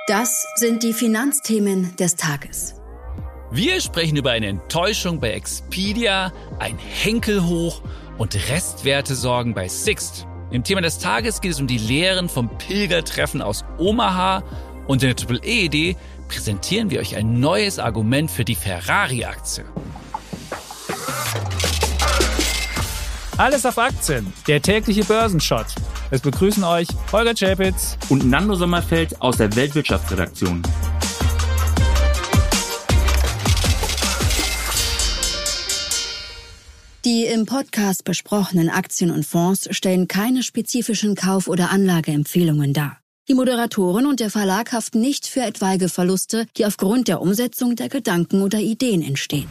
Das sind die Finanzthemen des Tages. Wir sprechen über eine Enttäuschung bei Expedia, ein Henkel-Hoch und Restwertesorgen bei Sixt. Im Thema des Tages geht es um die Lehren vom Pilgertreffen aus Omaha und in der Triple-E-Idee präsentieren wir euch ein neues Argument für die Ferrari-Aktie. Alles auf Aktien, der tägliche Börsenshot. Es begrüßen euch Holger Czapitz und Nando Sommerfeld aus der Weltwirtschaftsredaktion. Die im Podcast besprochenen Aktien und Fonds stellen keine spezifischen Kauf- oder Anlageempfehlungen dar. Die Moderatoren und der Verlag haften nicht für etwaige Verluste, die aufgrund der Umsetzung der Gedanken oder Ideen entstehen.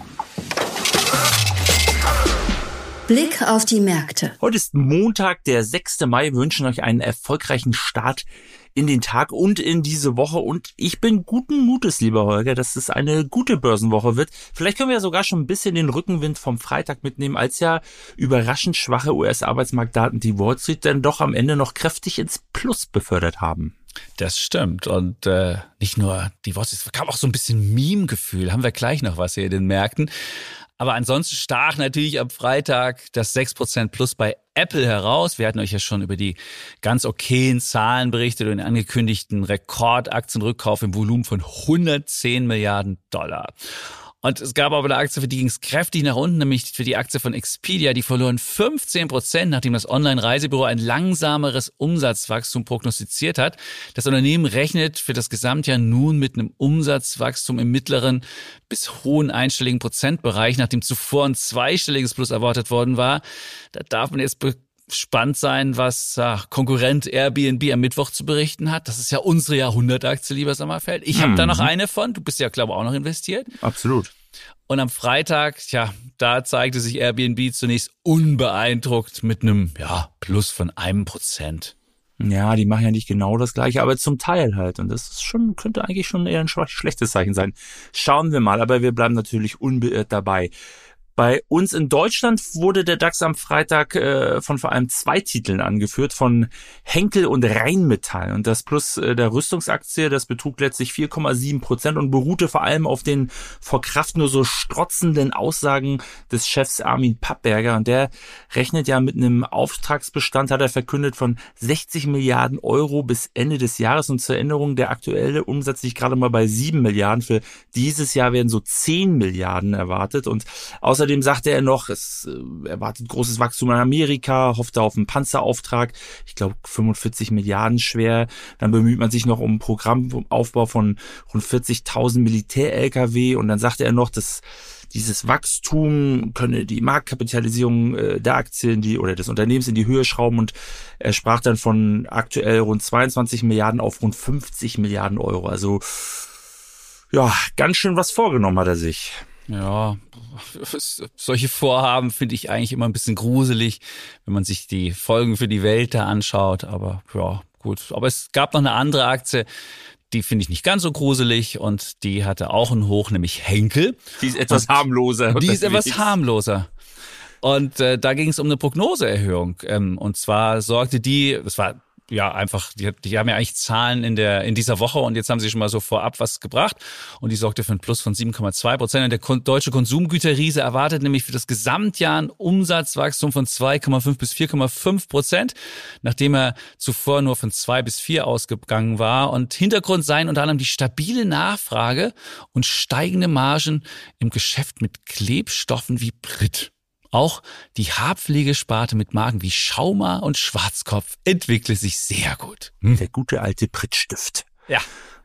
Blick auf die Märkte. Heute ist Montag, der 6. Mai. Wir wünschen euch einen erfolgreichen Start in den Tag und in diese Woche. Und ich bin guten Mutes, lieber Holger, dass es eine gute Börsenwoche wird. Vielleicht können wir ja sogar schon ein bisschen den Rückenwind vom Freitag mitnehmen, als ja überraschend schwache US-Arbeitsmarktdaten die Wall Street dann doch am Ende noch kräftig ins Plus befördert haben. Das stimmt. Und nicht nur die Wall Street, es kam auch so ein bisschen Meme-Gefühl. Haben wir gleich noch was hier in den Märkten. Aber ansonsten stach natürlich am Freitag das 6% Plus bei Apple heraus. Wir hatten euch ja schon über die ganz okayen Zahlen berichtet und den angekündigten Rekordaktienrückkauf im Volumen von 110 Milliarden Dollar. Und es gab aber eine Aktie, für die ging es kräftig nach unten, nämlich für die Aktie von Expedia. Die verloren 15%, nachdem das Online-Reisebüro ein langsameres Umsatzwachstum prognostiziert hat. Das Unternehmen rechnet für das Gesamtjahr nun mit einem Umsatzwachstum im mittleren bis hohen einstelligen Prozentbereich, nachdem zuvor ein zweistelliges Plus erwartet worden war. Da darf man jetzt gespannt sein, was Konkurrent Airbnb am Mittwoch zu berichten hat. Das ist ja unsere Jahrhundertaktie, lieber Sommerfeld. Ich habe da noch eine von. Du bist ja, glaube ich, auch noch investiert. Absolut. Und am Freitag, da zeigte sich Airbnb zunächst unbeeindruckt mit einem Plus von 1%. Ja, die machen ja nicht genau das Gleiche, aber zum Teil halt. Und das ist könnte eigentlich schon eher ein schlechtes Zeichen sein. Schauen wir mal, aber wir bleiben natürlich unbeirrt dabei. Bei uns in Deutschland wurde der DAX am Freitag von vor allem zwei Titeln angeführt, von Henkel und Rheinmetall. Und das Plus der Rüstungsaktie, das betrug letztlich 4,7% und beruhte vor allem auf den vor Kraft nur so strotzenden Aussagen des Chefs Armin Pappberger. Und der rechnet ja mit einem Auftragsbestand, hat er verkündet, von 60 Milliarden Euro bis Ende des Jahres. Und zur Erinnerung, der aktuelle Umsatz liegt gerade mal bei 7 Milliarden. Für dieses Jahr werden so 10 Milliarden erwartet. Und außerdem sagte er noch, es erwartet großes Wachstum in Amerika, hofft auf einen Panzerauftrag, ich glaube 45 Milliarden schwer. Dann bemüht man sich noch um einen Programmaufbau von rund 40.000 Militär-LKW und dann sagte er noch, dass dieses Wachstum könne die Marktkapitalisierung der Aktien oder des Unternehmens in die Höhe schrauben und er sprach dann von aktuell rund 22 Milliarden auf rund 50 Milliarden Euro. Also ganz schön was vorgenommen hat er sich. Ja, solche Vorhaben finde ich eigentlich immer ein bisschen gruselig, wenn man sich die Folgen für die Welt da anschaut. Aber gut. Aber es gab noch eine andere Aktie, die finde ich nicht ganz so gruselig und die hatte auch einen Hoch, nämlich Henkel. Die ist etwas harmloser. Und da ging es um eine Prognoseerhöhung. Und zwar sorgte die haben ja eigentlich Zahlen in dieser Woche und jetzt haben sie schon mal so vorab was gebracht und die sorgte für ein Plus von 7,2%. Und der deutsche Konsumgüterriese erwartet nämlich für das Gesamtjahr ein Umsatzwachstum von 2,5 bis 4,5%, nachdem er zuvor nur von 2 bis 4 ausgegangen war. Und Hintergrund seien unter anderem die stabile Nachfrage und steigende Margen im Geschäft mit Klebstoffen wie Brit. Auch die Haarpflegesparte mit Marken wie Schauma und Schwarzkopf entwickelt sich sehr gut. Der gute alte Prittstift. Ja.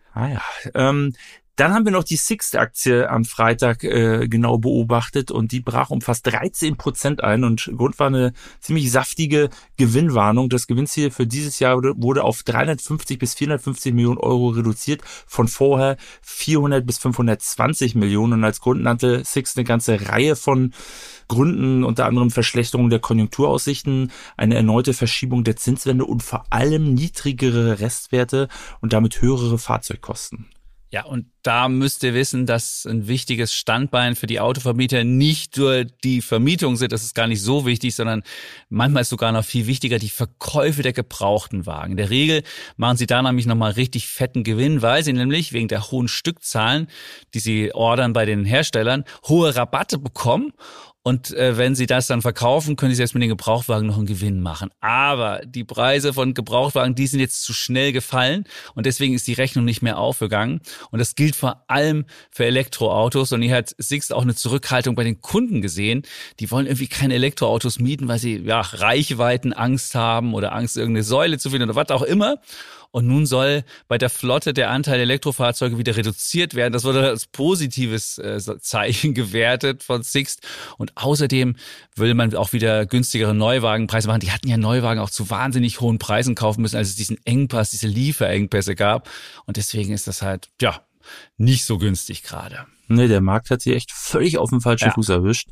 Dann haben wir noch die Sixt-Aktie am Freitag genau beobachtet und die brach um fast 13% ein und Grund war eine ziemlich saftige Gewinnwarnung. Das Gewinnziel für dieses Jahr wurde auf 350 bis 450 Millionen Euro reduziert, von vorher 400 bis 520 Millionen. Und als Grund nannte Sixt eine ganze Reihe von Gründen, unter anderem Verschlechterung der Konjunkturaussichten, eine erneute Verschiebung der Zinswende und vor allem niedrigere Restwerte und damit höhere Fahrzeugkosten. Ja, und da müsst ihr wissen, dass ein wichtiges Standbein für die Autovermieter nicht nur die Vermietung sind, das ist gar nicht so wichtig, sondern manchmal ist sogar noch viel wichtiger die Verkäufe der gebrauchten Wagen. In der Regel machen sie da nämlich nochmal richtig fetten Gewinn, weil sie nämlich wegen der hohen Stückzahlen, die sie ordern bei den Herstellern, hohe Rabatte bekommen. Und wenn sie das dann verkaufen, können sie selbst mit den Gebrauchtwagen noch einen Gewinn machen. Aber die Preise von Gebrauchtwagen, die sind jetzt zu schnell gefallen und deswegen ist die Rechnung nicht mehr aufgegangen. Und das gilt vor allem für Elektroautos. Und hier hat Sixt auch eine Zurückhaltung bei den Kunden gesehen. Die wollen irgendwie keine Elektroautos mieten, weil sie Reichweitenangst haben oder Angst, irgendeine Säule zu finden oder was auch immer. Und nun soll bei der Flotte der Anteil der Elektrofahrzeuge wieder reduziert werden. Das wurde als positives Zeichen gewertet von Sixt. Und außerdem will man auch wieder günstigere Neuwagenpreise machen. Die hatten ja Neuwagen auch zu wahnsinnig hohen Preisen kaufen müssen, als es diesen Engpass, diese Lieferengpässe gab. Und deswegen ist das halt, nicht so günstig gerade. Nee, der Markt hat sich echt völlig auf den falschen Fuß erwischt.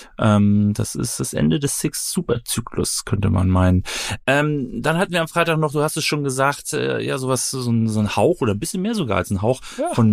Das ist das Ende des Sixt-Superzyklus, könnte man meinen. Dann hatten wir am Freitag noch, du hast es schon gesagt, so ein Hauch oder ein bisschen mehr sogar als ein Hauch von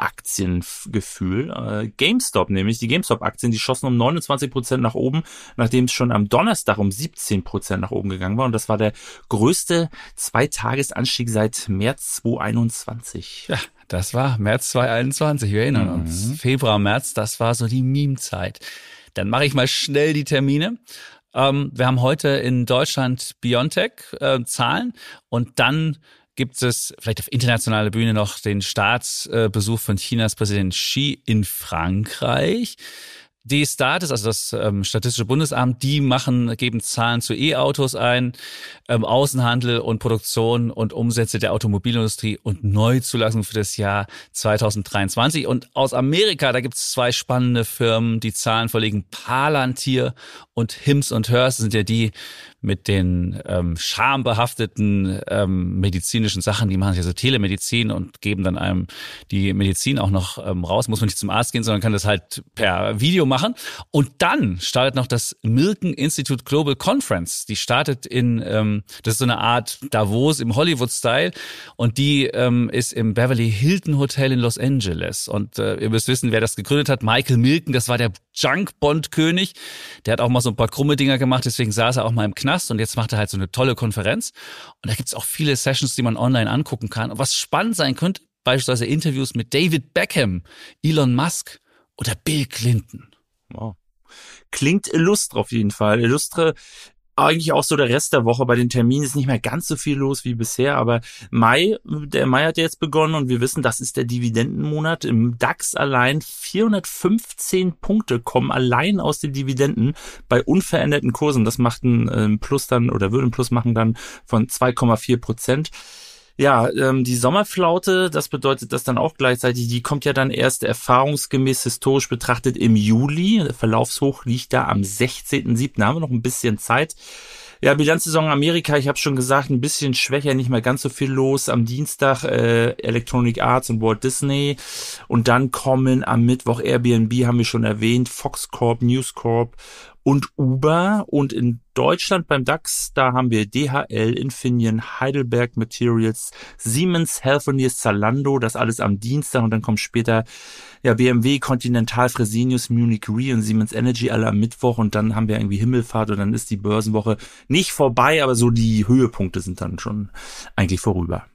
Meme-Aktiengefühl. GameStop nämlich, die GameStop-Aktien, die schossen um 29% nach oben, nachdem es schon am Donnerstag um 17% nach oben gegangen war. Und das war der größte Zweitagesanstieg seit März 2021. Ja. Das war März 2021, wir erinnern uns. Februar, März, das war so die Meme-Zeit. Dann mache ich mal schnell die Termine. Wir haben heute in Deutschland BioNTech Zahlen und dann gibt es vielleicht auf internationaler Bühne noch den Staatsbesuch von Chinas Präsident Xi in Frankreich. Die Statis, also das Statistische Bundesamt, die geben Zahlen zu E-Autos ein, Außenhandel und Produktion und Umsätze der Automobilindustrie und Neuzulassung für das Jahr 2023. Und aus Amerika, da gibt es 2 spannende Firmen, die Zahlen vorlegen. Palantir und Hims & Hers sind ja die mit den schambehafteten medizinischen Sachen. Die machen ja so Telemedizin und geben dann einem die Medizin auch noch raus. Muss man nicht zum Arzt gehen, sondern kann das halt per Video machen. Und dann startet noch das Milken Institute Global Conference. Die startet das ist so eine Art Davos im Hollywood-Style und die ist im Beverly Hilton Hotel in Los Angeles. Und ihr müsst wissen, wer das gegründet hat. Michael Milken, das war der Junk-Bond-König. Der hat auch mal so ein paar krumme Dinger gemacht, deswegen saß er auch mal im Knast und jetzt macht er halt so eine tolle Konferenz. Und da gibt's auch viele Sessions, die man online angucken kann. Und was spannend sein könnte, beispielsweise Interviews mit David Beckham, Elon Musk oder Bill Clinton. Wow. Klingt illustre auf jeden Fall. Illustre, eigentlich auch so der Rest der Woche. Bei den Terminen ist nicht mehr ganz so viel los wie bisher, aber der Mai hat jetzt begonnen und wir wissen, das ist der Dividendenmonat. Im DAX allein 415 Punkte kommen allein aus den Dividenden bei unveränderten Kursen. Das macht ein Plus dann oder würde ein Plus machen dann von 2,4%. Ja, die Sommerflaute, das bedeutet das dann auch gleichzeitig, die kommt ja dann erst erfahrungsgemäß historisch betrachtet im Juli. Der Verlaufshoch liegt da am 16.07. Da haben wir noch ein bisschen Zeit. Ja, Bilanzsaison Amerika, ich habe schon gesagt, ein bisschen schwächer, nicht mehr ganz so viel los. Am Dienstag Electronic Arts und Walt Disney. Und dann kommen am Mittwoch Airbnb, haben wir schon erwähnt, Fox Corp, News Corp und Uber. Und in Deutschland beim DAX, da haben wir DHL, Infineon, Heidelberg Materials, Siemens, Healthineers, Zalando, das alles am Dienstag und dann kommt später BMW, Continental, Fresenius, Munich Re und Siemens Energy alle am Mittwoch und dann haben wir irgendwie Himmelfahrt und dann ist die Börsenwoche nicht vorbei, aber so die Höhepunkte sind dann schon eigentlich vorüber.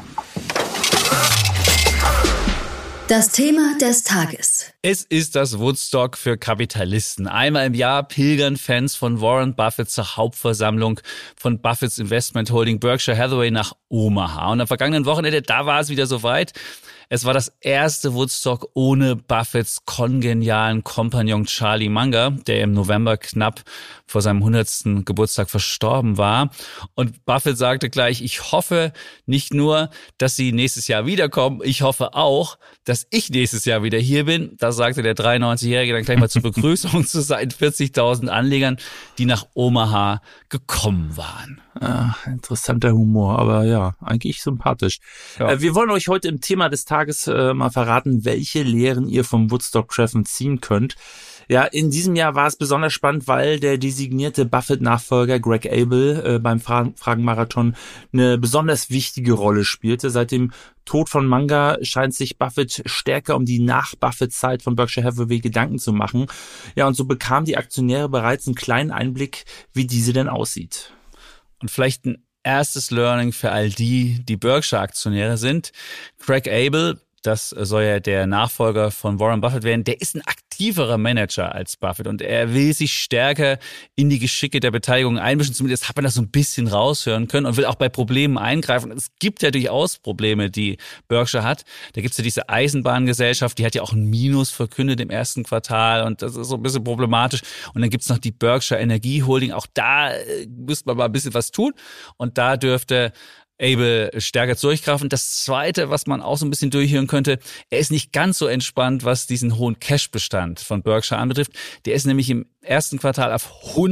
Das Thema des Tages. Es ist das Woodstock für Kapitalisten. Einmal im Jahr pilgern Fans von Warren Buffett zur Hauptversammlung von Buffetts Investment Holding Berkshire Hathaway nach Omaha. Und am vergangenen Wochenende, da war es wieder soweit. Es war das erste Woodstock ohne Buffetts kongenialen Kompagnon Charlie Munger, der im November knapp vor seinem 100. Geburtstag verstorben war. Und Buffett sagte gleich, ich hoffe nicht nur, dass Sie nächstes Jahr wiederkommen, ich hoffe auch, dass ich nächstes Jahr wieder hier bin. Das sagte der 93-Jährige dann gleich mal zur Begrüßung zu seinen 40.000 Anlegern, die nach Omaha gekommen waren. Interessanter Humor, aber ja, eigentlich sympathisch. Ja. Wir wollen euch heute im Thema des Tages mal verraten, welche Lehren ihr vom Woodstock-Treffen ziehen könnt. Ja, in diesem Jahr war es besonders spannend, weil der designierte Buffett-Nachfolger Greg Abel beim Fragenmarathon eine besonders wichtige Rolle spielte. Seit dem Tod von Munger scheint sich Buffett stärker um die Nach-Buffett-Zeit von Berkshire Hathaway Gedanken zu machen. Ja, und so bekamen die Aktionäre bereits einen kleinen Einblick, wie diese denn aussieht. Und vielleicht ein erstes Learning für all die Berkshire-Aktionäre sind. Greg Abel, das soll ja der Nachfolger von Warren Buffett werden, der ist ein aktiverer Manager als Buffett und er will sich stärker in die Geschicke der Beteiligung einmischen. Zumindest hat man das so ein bisschen raushören können und will auch bei Problemen eingreifen. Es gibt ja durchaus Probleme, die Berkshire hat. Da gibt es ja diese Eisenbahngesellschaft, die hat ja auch ein Minus verkündet im ersten Quartal und das ist so ein bisschen problematisch. Und dann gibt es noch die Berkshire Energie Holding. Auch da müsste man mal ein bisschen was tun und da dürfte Abel stärker durchgreifen. Das Zweite, was man auch so ein bisschen durchhören könnte, er ist nicht ganz so entspannt, was diesen hohen Cash-Bestand von Berkshire anbetrifft. Der ist nämlich im ersten Quartal auf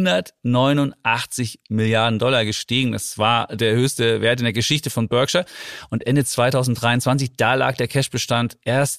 189 Milliarden Dollar gestiegen. Das war der höchste Wert in der Geschichte von Berkshire. Und Ende 2023, da lag der Cash-Bestand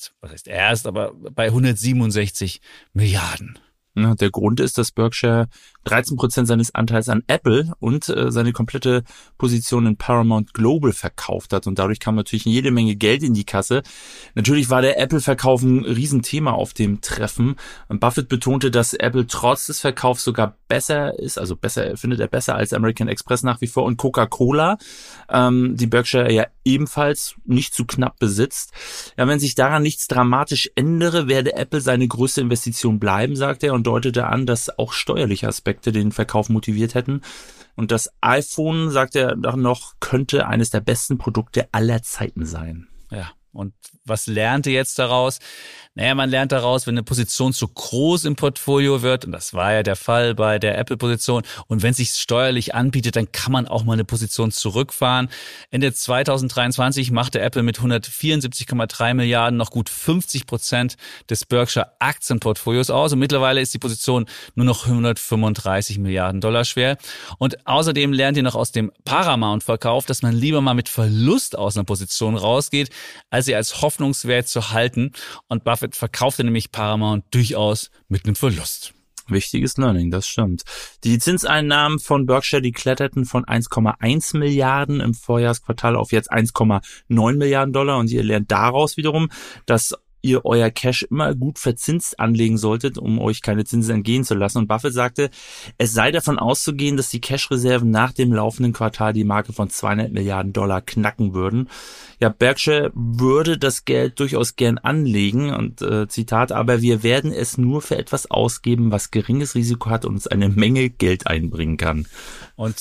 aber bei 167 Milliarden. Ja, der Grund ist, dass Berkshire 13% seines Anteils an Apple und seine komplette Position in Paramount Global verkauft hat. Und dadurch kam natürlich jede Menge Geld in die Kasse. Natürlich war der Apple-Verkauf ein Riesenthema auf dem Treffen. Und Buffett betonte, dass Apple trotz des Verkaufs sogar besser ist, also findet er besser als American Express nach wie vor und Coca-Cola, die Berkshire ja ebenfalls nicht zu knapp besitzt. Ja, wenn sich daran nichts dramatisch ändere, werde Apple seine größte Investition bleiben, sagt er und deutete an, dass auch steuerliche Aspekte den Verkauf motiviert hätten. Und das iPhone, sagt er dann noch, könnte eines der besten Produkte aller Zeiten sein. Ja, und was lernt ihr jetzt daraus? Naja, man lernt daraus, wenn eine Position zu groß im Portfolio wird, und das war ja der Fall bei der Apple-Position, und wenn es sich steuerlich anbietet, dann kann man auch mal eine Position zurückfahren. Ende 2023 machte Apple mit 174,3 Milliarden noch gut 50% des Berkshire-Aktienportfolios aus, und mittlerweile ist die Position nur noch 135 Milliarden Dollar schwer. Und außerdem lernt ihr noch aus dem Paramount-Verkauf, dass man lieber mal mit Verlust aus einer Position rausgeht, als sie als hoffnungswert zu halten. Und Buffett verkaufte nämlich Paramount durchaus mit einem Verlust. Wichtiges Learning, das stimmt. Die Zinseinnahmen von Berkshire, die kletterten von 1,1 Milliarden im Vorjahresquartal auf jetzt 1,9 Milliarden Dollar. Und ihr lernt daraus wiederum, dass ihr euer Cash immer gut verzinst anlegen solltet, um euch keine Zinsen entgehen zu lassen. Und Buffett sagte, es sei davon auszugehen, dass die Cash-Reserven nach dem laufenden Quartal die Marke von 200 Milliarden Dollar knacken würden. Ja, Berkshire würde das Geld durchaus gern anlegen und Zitat, aber wir werden es nur für etwas ausgeben, was geringes Risiko hat und uns eine Menge Geld einbringen kann. Und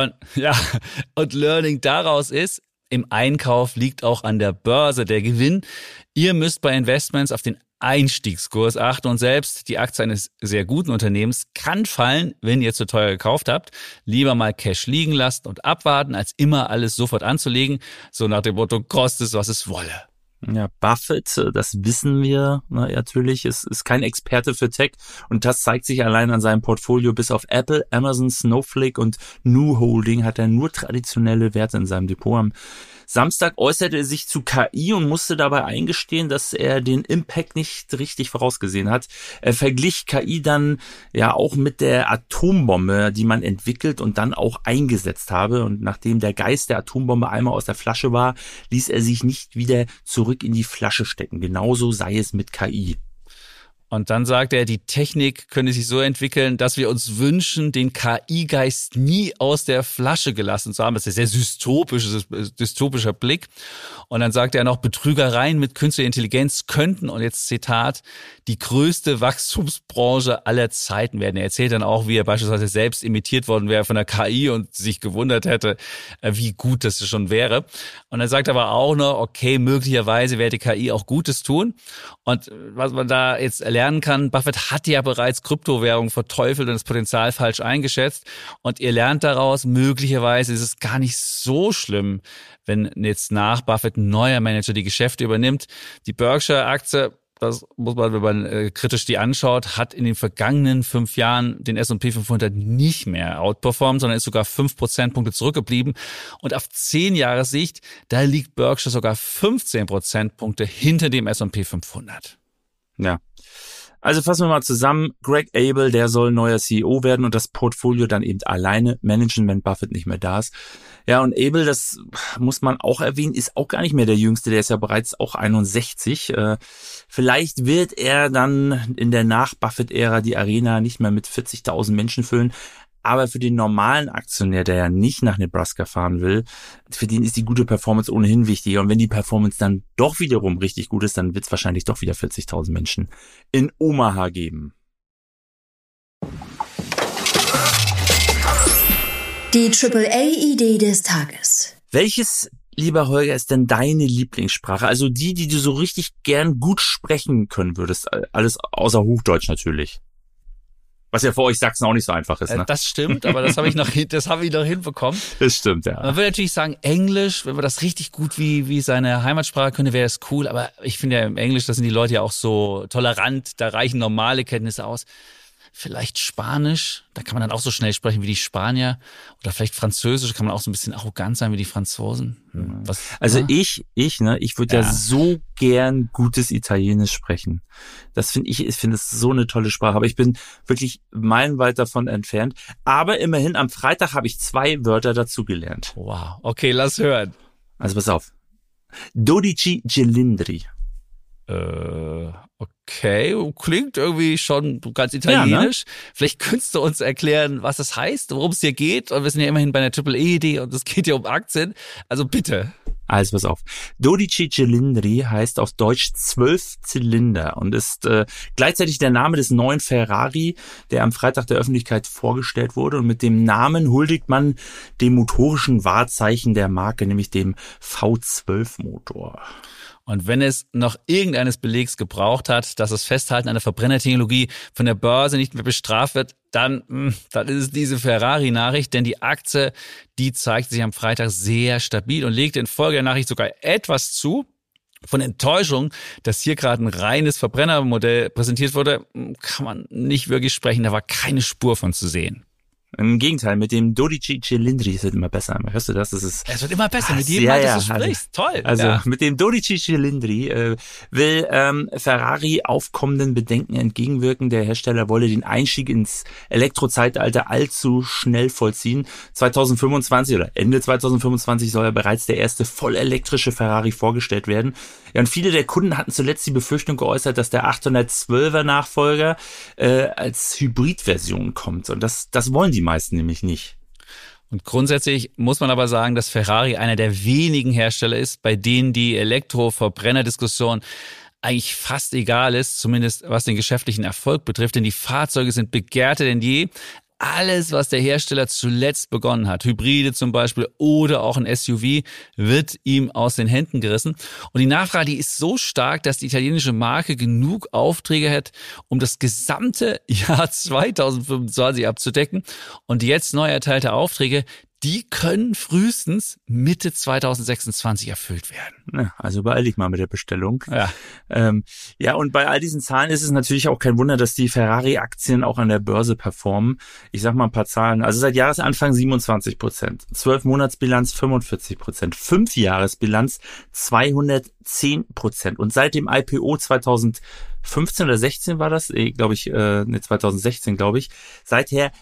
Learning daraus ist, im Einkauf liegt auch an der Börse der Gewinn. Ihr müsst bei Investments auf den Einstiegskurs achten und selbst die Aktie eines sehr guten Unternehmens kann fallen, wenn ihr zu teuer gekauft habt. Lieber mal Cash liegen lassen und abwarten, als immer alles sofort anzulegen. So nach dem Motto, kostet es, was es wolle. Ja, Buffett, das wissen wir natürlich, ist kein Experte für Tech und das zeigt sich allein an seinem Portfolio. Bis auf Apple, Amazon, Snowflake und New Holding hat er nur traditionelle Werte in seinem Depot. Am Samstag äußerte er sich zu KI und musste dabei eingestehen, dass er den Impact nicht richtig vorausgesehen hat. Er verglich KI dann ja auch mit der Atombombe, die man entwickelt und dann auch eingesetzt habe. Und nachdem der Geist der Atombombe einmal aus der Flasche war, ließ er sich nicht wieder zurück in die Flasche stecken. Genauso sei es mit KI. Und dann sagt er, die Technik könne sich so entwickeln, dass wir uns wünschen, den KI-Geist nie aus der Flasche gelassen zu haben. Das ist ein sehr dystopischer Blick. Und dann sagt er noch, Betrügereien mit künstlicher Intelligenz könnten, und jetzt Zitat, die größte Wachstumsbranche aller Zeiten werden. Er erzählt dann auch, wie er beispielsweise selbst imitiert worden wäre von der KI und sich gewundert hätte, wie gut das schon wäre. Und er sagt aber auch noch, okay, möglicherweise werde die KI auch Gutes tun. Und was man da jetzt lernen kann, Buffett hat ja bereits Kryptowährungen verteufelt und das Potenzial falsch eingeschätzt. Und ihr lernt daraus, möglicherweise ist es gar nicht so schlimm, wenn jetzt nach Buffett ein neuer Manager die Geschäfte übernimmt. Die Berkshire-Aktie das muss man, wenn man kritisch die anschaut, hat in den vergangenen 5 Jahren den S&P 500 nicht mehr outperformt, sondern ist sogar 5 Prozentpunkte zurückgeblieben. Und auf 10 Jahressicht, da liegt Berkshire sogar 15 Prozentpunkte hinter dem S&P 500. Ja. Also fassen wir mal zusammen. Greg Abel, der soll neuer CEO werden und das Portfolio dann eben alleine managen, wenn Buffett nicht mehr da ist. Ja, und Abel, das muss man auch erwähnen, ist auch gar nicht mehr der Jüngste. Der ist ja bereits auch 61. Vielleicht wird er dann in der Nach-Buffett-Ära die Arena nicht mehr mit 40.000 Menschen füllen. Aber für den normalen Aktionär, der ja nicht nach Nebraska fahren will, für den ist die gute Performance ohnehin wichtiger. Und wenn die Performance dann doch wiederum richtig gut ist, dann wird es wahrscheinlich doch wieder 40.000 Menschen in Omaha geben. Die AAA-Idee des Tages. Welches, lieber Holger, ist denn deine Lieblingssprache? Also die du so richtig gern gut sprechen können würdest. Alles außer Hochdeutsch natürlich. Was ja für euch Sachsen auch nicht so einfach ist, ne? Das stimmt, aber das habe ich noch hinbekommen. Das stimmt, ja. Man würde natürlich sagen, Englisch, wenn man das richtig gut wie seine Heimatsprache könnte, wäre das cool. Aber ich finde ja im Englisch, da sind die Leute ja auch so tolerant, da reichen normale Kenntnisse aus. Vielleicht Spanisch, da kann man dann auch so schnell sprechen wie die Spanier. Oder vielleicht Französisch, kann man auch so ein bisschen arrogant sein wie die Franzosen. Ich würde ja so gern gutes Italienisch sprechen. Ich finde es so eine tolle Sprache. Aber ich bin wirklich meilenweit davon entfernt. Aber immerhin, am Freitag habe ich 2 Wörter dazugelernt. Wow, okay, lass hören. Also pass auf. 12 cilindri. Okay, klingt irgendwie schon ganz italienisch. Ja, ne? Vielleicht könntest du uns erklären, was das heißt, worum es hier geht. Und wir sind ja immerhin bei einer AAA-Idee und es geht ja um Aktien. Also bitte. Also pass auf. 12 cilindri heißt auf Deutsch 12 Zylinder und ist gleichzeitig der Name des neuen Ferrari, der am Freitag der Öffentlichkeit vorgestellt wurde. Und mit dem Namen huldigt man dem motorischen Wahrzeichen der Marke, nämlich dem V12-Motor. Und wenn es noch irgendeines Belegs gebraucht hat, dass das Festhalten an der Verbrennertechnologie von der Börse nicht mehr bestraft wird, dann ist es diese Ferrari-Nachricht, denn die Aktie, die zeigt sich am Freitag sehr stabil und legte in Folge der Nachricht sogar etwas zu. Von Enttäuschung, dass hier gerade ein reines Verbrennermodell präsentiert wurde, kann man nicht wirklich sprechen, da war keine Spur von zu sehen. Im Gegenteil, mit dem 12 cilindri es wird immer besser. Hörst du das? Es wird immer besser mit jedem Mal, dass du sprichst. Toll. Also mit dem 12 cilindri will Ferrari aufkommenden Bedenken entgegenwirken. Der Hersteller wolle den Einstieg ins Elektrozeitalter allzu schnell vollziehen. 2025 oder Ende 2025 soll ja bereits der erste vollelektrische Ferrari vorgestellt werden. Ja, und viele der Kunden hatten zuletzt die Befürchtung geäußert, dass der 812er Nachfolger als Hybridversion kommt. Und das wollen die meisten nämlich nicht. Und grundsätzlich muss man aber sagen, dass Ferrari einer der wenigen Hersteller ist, bei denen die Elektro-Verbrenner-Diskussion eigentlich fast egal ist, zumindest was den geschäftlichen Erfolg betrifft, denn die Fahrzeuge sind begehrter denn je. Alles, was der Hersteller zuletzt begonnen hat, Hybride zum Beispiel oder auch ein SUV, wird ihm aus den Händen gerissen. Und die Nachfrage, die ist so stark, dass die italienische Marke genug Aufträge hat, um das gesamte Jahr 2025 abzudecken. Und die jetzt neu erteilte Aufträge, die können frühestens Mitte 2026 erfüllt werden. Ja, also beeil dich mal mit der Bestellung. Ja. Und bei all diesen Zahlen ist es natürlich auch kein Wunder, dass die Ferrari-Aktien auch an der Börse performen. Ich sag mal ein paar Zahlen. Also seit Jahresanfang 27%, 12-Monatsbilanz 45%, 5-Jahresbilanz 210%. Und seit dem IPO 2015 oder 16 war das, 2016 glaube ich, seither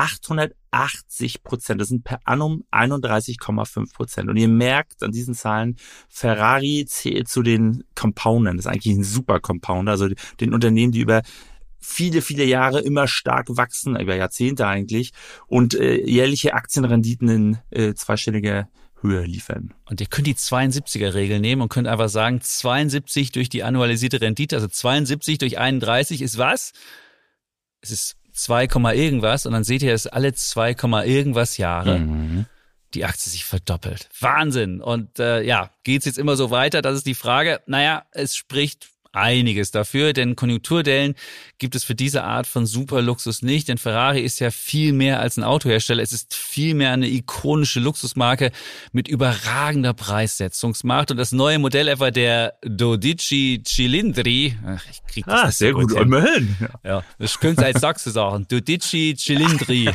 880%. Das sind per annum 31,5%. Und ihr merkt an diesen Zahlen, Ferrari zählt zu den Compoundern. Das ist eigentlich ein super Compounder, also den Unternehmen, die über viele, viele Jahre immer stark wachsen, über Jahrzehnte eigentlich, und jährliche Aktienrenditen in zweistelliger Höhe liefern. Und ihr könnt die 72er-Regel nehmen und könnt einfach sagen, 72 durch die annualisierte Rendite, also 72 durch 31 ist was? Es ist 2, irgendwas und dann seht ihr, dass alle 2, irgendwas Jahre die Aktie sich verdoppelt. Wahnsinn. Und geht's jetzt immer so weiter? Das ist die Frage. Naja, es spricht einiges dafür, denn Konjunkturdellen gibt es für diese Art von Superluxus nicht, denn Ferrari ist ja viel mehr als ein Autohersteller, es ist viel mehr eine ikonische Luxusmarke mit überragender Preissetzungsmacht und das neue Modell etwa der Dodici Cilindri, ich krieg das sehr gut, immerhin. Ja, das könnte als Sachse sagen, Dodici Cilindri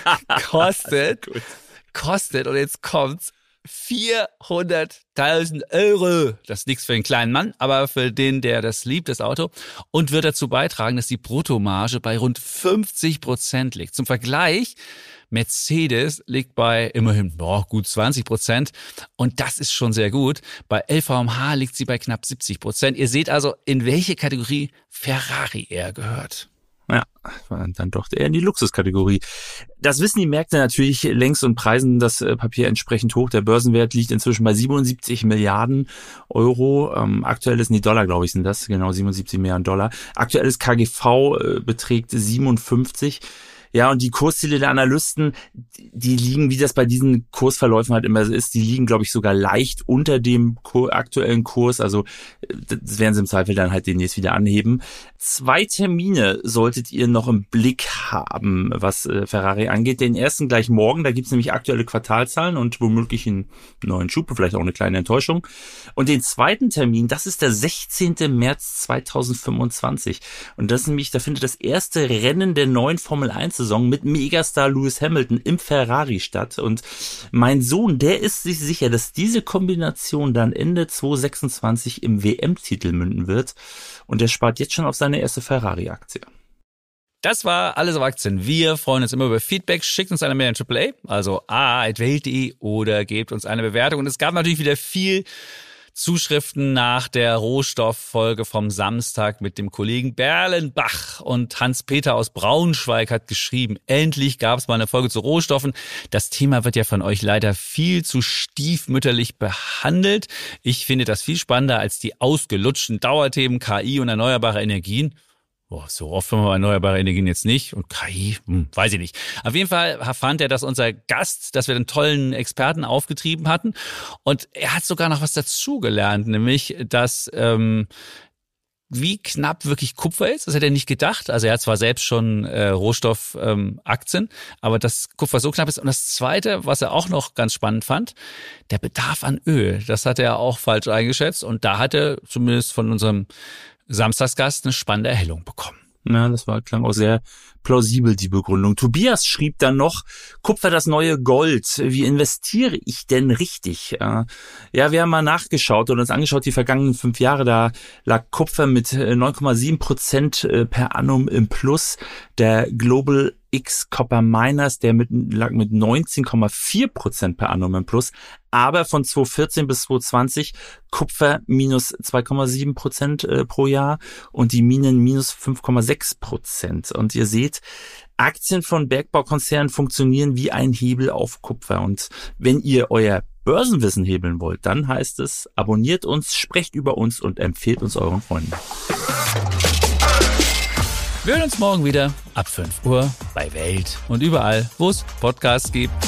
kostet, und jetzt kommt's, 400.000 €. Das ist nichts für den kleinen Mann, aber für den, der das liebt, das Auto. Und wird dazu beitragen, dass die Bruttomarge bei rund 50% liegt. Zum Vergleich, Mercedes liegt bei immerhin gut 20%. Und das ist schon sehr gut. Bei LVMH liegt sie bei knapp 70%. Ihr seht also, in welche Kategorie Ferrari eher gehört. Ja, dann doch eher in die Luxuskategorie. Das wissen die Märkte natürlich längst und preisen das Papier entsprechend hoch. Der Börsenwert liegt inzwischen bei 77 Milliarden Euro. Aktuelles, Dollar, glaube ich, sind das. Genau, 77 Milliarden Dollar. Aktuelles KGV beträgt 57. Ja, und die Kursziele der Analysten, die liegen, wie das bei diesen Kursverläufen halt immer so ist, die liegen, glaube ich, sogar leicht unter dem aktuellen Kurs. Also das werden sie im Zweifel dann halt demnächst wieder anheben. 2 Termine solltet ihr noch im Blick haben, was Ferrari angeht. Den ersten gleich morgen, da gibt's nämlich aktuelle Quartalzahlen und womöglich einen neuen Schub, vielleicht auch eine kleine Enttäuschung. Und den zweiten Termin, das ist der 16. März 2025. Und das ist nämlich, da findet das erste Rennen der neuen Formel 1 Saison mit Megastar Lewis Hamilton im Ferrari statt. Und mein Sohn, der ist sich sicher, dass diese Kombination dann Ende 2026 im WM-Titel münden wird. Und er spart jetzt schon auf seine erste Ferrari-Aktie. Das war Alles auf Aktien. Wir freuen uns immer über Feedback. Schickt uns eine Mail an AAA, also a@welt.de, oder gebt uns eine Bewertung. Und es gab natürlich wieder viel Zuschriften nach der Rohstofffolge vom Samstag mit dem Kollegen Berlenbach, und Hans-Peter aus Braunschweig hat geschrieben, endlich gab es mal eine Folge zu Rohstoffen. Das Thema wird ja von euch leider viel zu stiefmütterlich behandelt. Ich finde das viel spannender als die ausgelutschten Dauerthemen KI und erneuerbare Energien. So oft haben wir erneuerbare Energien jetzt nicht. Und KI, weiß ich nicht. Auf jeden Fall fand er, dass unser Gast, dass wir einen tollen Experten aufgetrieben hatten. Und er hat sogar noch was dazugelernt, nämlich, dass wie knapp wirklich Kupfer ist. Das hätte er nicht gedacht. Also er hat zwar selbst schon Rohstoffaktien, aber dass Kupfer so knapp ist. Und das Zweite, was er auch noch ganz spannend fand, der Bedarf an Öl. Das hat er auch falsch eingeschätzt. Und da hat er zumindest von unserem Samstagsgast eine spannende Erhellung bekommen. Ja, das klang auch sehr plausibel, die Begründung. Tobias schrieb dann noch, Kupfer das neue Gold. Wie investiere ich denn richtig? Ja, wir haben mal nachgeschaut und uns angeschaut, die vergangenen 5 Jahre, da lag Kupfer mit 9,7% per annum im Plus. Der Global X Copper Miners, der lag mit 19,4% per annum im Plus. Aber von 2014 bis 2020 Kupfer minus 2,7% pro Jahr und die Minen minus 5,6%. Und ihr seht, Aktien von Bergbaukonzernen funktionieren wie ein Hebel auf Kupfer. Und wenn ihr euer Börsenwissen hebeln wollt, dann heißt es, abonniert uns, sprecht über uns und empfehlt uns euren Freunden. Wir hören uns morgen wieder ab 5 Uhr bei Welt und überall, wo es Podcasts gibt.